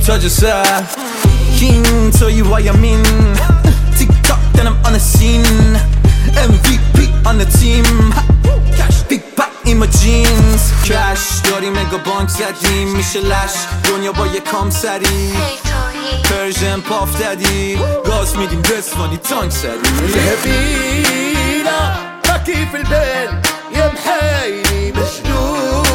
تاج سر King توی وایامین تیک تاک then I'm on the scene MVP on the team Big pack in my jeans Cash داریم مگا بانک زدیم میشه لش دنیا با یه کام سری پرژن پاف دادی گاز میدیم رسوانی تانک سری الهبينا حكي في البال يا محايلي مجنون